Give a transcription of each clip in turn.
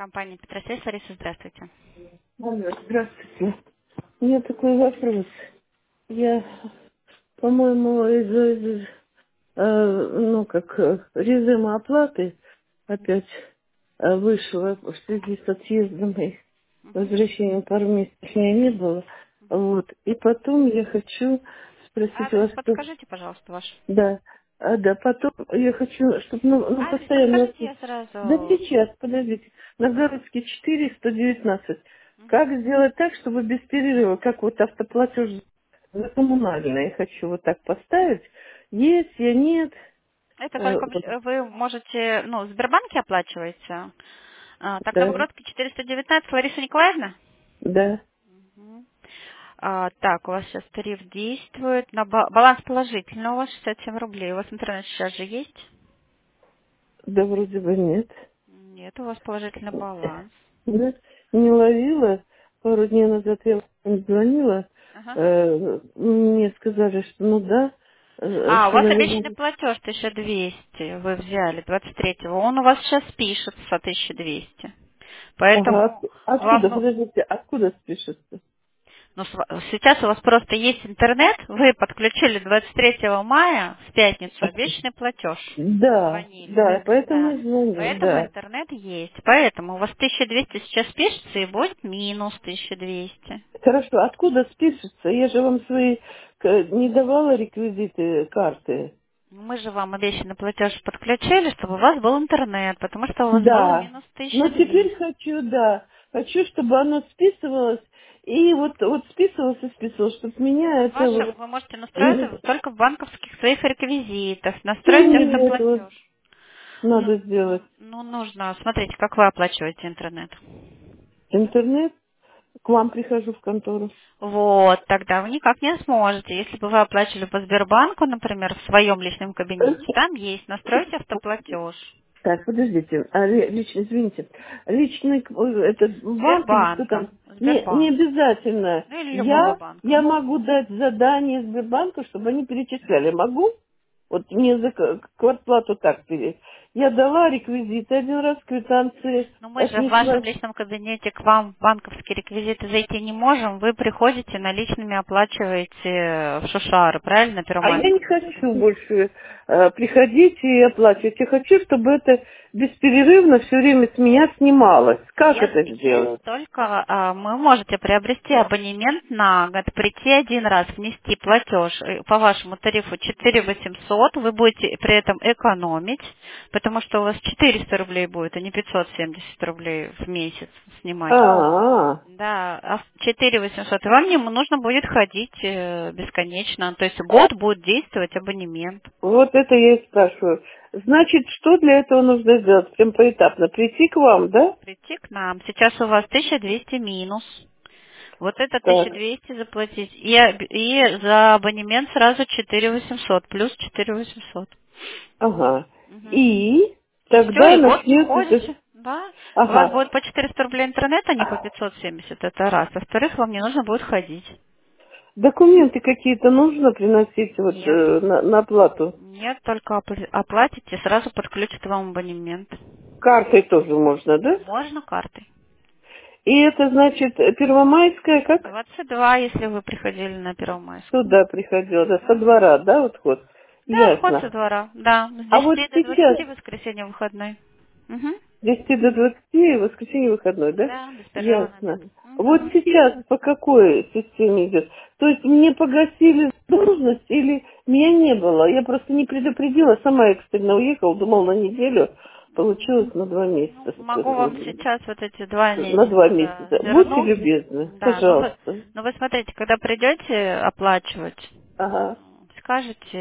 Компания Петросвязь, Лариса, здравствуйте. Алло, здравствуйте. У меня такой вопрос. Я, по-моему, режима оплаты опять вышла в связи с отъездом и Мгм, возвращением пару месяцев меня не было. мгм. Вот. И потом я хочу спросить Адрес вас, что... подскажите, пожалуйста, ваш. Да. Да, потом я хочу, чтобы Адрес постоянно... подскажите, я Да сразу... сейчас, подождите. Новгородский 4, 119. Мгм. Как сделать так, чтобы без перерыва, как вот автоплатеж за коммунальное, я хочу вот так поставить. Есть, я нет. Это только Вот, вы можете, ну, в Сбербанке оплачиваете. Так, да, Новгородский 419, Лариса Николаевна? да. Мгм. Так, у вас сейчас тариф действует. На баланс положительный у вас 67 рублей. У вас интернет сейчас же есть? Да, вроде бы нет. Нет, у вас положительный баланс. Да, не ловила. Пару дней назад я вам звонила. Ага. Мне сказали, что ну да, У что, вас обещанный наверное... платеж 1200 вы взяли 23-го. Он у вас сейчас пишется 1200. Ага, Поэтому вам, откуда, подождите, откуда спишется? сейчас у вас просто есть интернет, вы подключили 23 мая в пятницу обещанный платеж. Да, Звонили. да, поэтому Да. и звоню, Поэтому да. интернет есть. Поэтому у вас 1200 сейчас пишется и будет минус 1200. Хорошо, откуда спишется? Я же вам свои не давала реквизиты карты. Мы же вам обещанный платеж подключили, чтобы у вас был интернет, потому что у вас было Да. минус Но 1200. теперь хочу, да, хочу, чтобы оно списывалось, и вот списывалось и списывалось, чтобы меня это вот... Вы можете настроить Что это только в банковских своих реквизитах, настроить мне для этого автоплатеж. надо сделать? Нужно, смотрите, как вы оплачиваете интернет. Интернет? К вам прихожу в контору. Вот, тогда вы никак не сможете. Если бы вы оплачивали по Сбербанку, например, в своем личном кабинете, там есть настроить автоплатеж. Так, подождите, лично, извините, личный этот банк или что Сбербанка. там, не Сбербанк. обязательно. Ну или любого Я банка. могу дать задание Сбербанку, чтобы они перечисляли. Могу? Вот мне за квартплату так Я дала реквизиты один раз, квитанции Но мы же в вашем отнесла. личном кабинете к вам в банковские реквизиты зайти не можем. Вы приходите, наличными оплачиваете в Шушары, правильно, А я не Первомайском? хочу больше приходить и оплачивать. Я хочу, чтобы это бесперерывно все время с меня снималось. Как это Есть сделать? только, вы можете приобрести абонемент на год, прийти один раз, внести платеж по вашему тарифу 4800, вы будете при этом экономить, потому что у вас 400 рублей будет, а не 570 рублей в месяц снимать. А, Да, 4800. И вам не нужно будет ходить бесконечно. То есть год будет действовать абонемент. вот это я и спрашиваю. Значит, что для этого нужно сделать? Прям поэтапно. Прийти к вам, да? Прийти к нам. Сейчас у вас 1200 минус. Вот это Так. 1200 заплатить. И за абонемент сразу 4800. Плюс 4800. Ага. Мгм. И И все, тогда и год не начнется... ходите. Да. У вас Ага. будет по 400 рублей интернет, а не по 570. Это раз. Во-вторых, вам не нужно будет ходить. Документы какие-то нужно приносить вот Нет. на оплату? Нет, только оплатите, сразу подключат вам абонемент. Картой тоже можно, да? Можно картой. И это значит Первомайская, как 22, если вы приходили на Первомайскую. туда приходила, да, со Да. двора, да, вот ход. Да, вход со Ясно. двора. Да, с А вот 10 до сейчас 20, воскресенье выходной. Угу. с 10 до 20, воскресенье выходной, да? Да, без перерыва на обед. Ясно. Вот Угу. сейчас по какой системе идет? То есть мне погасили должность или меня не было? Я просто не предупредила, сама экстренно уехала, думала на неделю, получилось на 2 месяца. Могу вам сейчас вот эти 2 На 2 месяца месяца. Будьте вернуть. любезны, Да, пожалуйста. вы смотрите, когда придете оплачивать, Ага. скажите,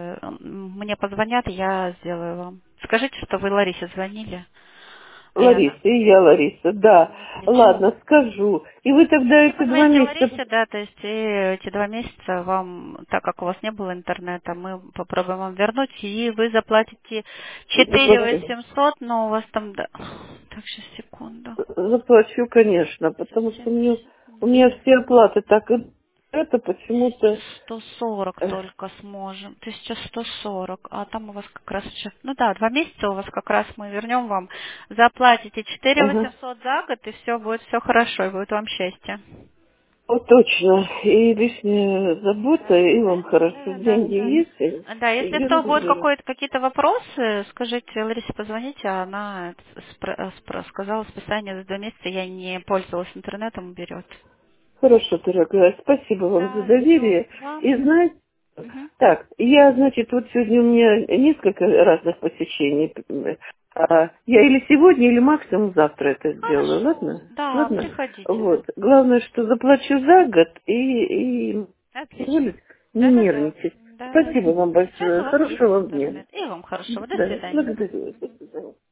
мне позвонят, я сделаю вам. Скажите, что вы Ларисе звонили, а я... Лариса, и я Лариса, да. Отлично. Ладно, скажу. И вы тогда Вы эти 2 позвоните месяца Ларисе, да, то есть и эти 2 месяца вам, так как у вас не было интернета, мы попробуем вам вернуть, и вы заплатите 4 заплачу. 800, но у вас там... Да... Так, сейчас, секунду. Заплачу, конечно, потому что у меня 170. все оплаты так и это почему-то... 1140 только сможем. 1140. А там у вас как раз еще... Ну да, 2 месяца у вас как раз мы вернем вам. Заплатите Ага. 4800 за год, и все будет все хорошо, и будет вам счастье. Вот точно. И лишняя забота, и вам хорошо. Да. Деньги есть, Да, и если что, будут ерунда. какие-то вопросы, скажите Ларисе, позвоните, а она сказала списание за 2 месяца, я не пользовалась интернетом, берет. Хорошо, дорогая. Спасибо вам за Да, все. доверие. И Вам. знаете, Мгм. так, я, значит, вот сегодня у меня несколько разных посещений. Я или сегодня, или максимум завтра это сделаю, Хорошо. ладно? Да, Ладно? приходите. Вот. Главное, что заплачу за год и Отлично. позволить не Да-да-да. нервничать. Да-да-да. Спасибо вам Сейчас у большое. вас есть Хорошего вам дня. интернет. И вам хорошего. До Да, свидания. благодарю вас. До свидания.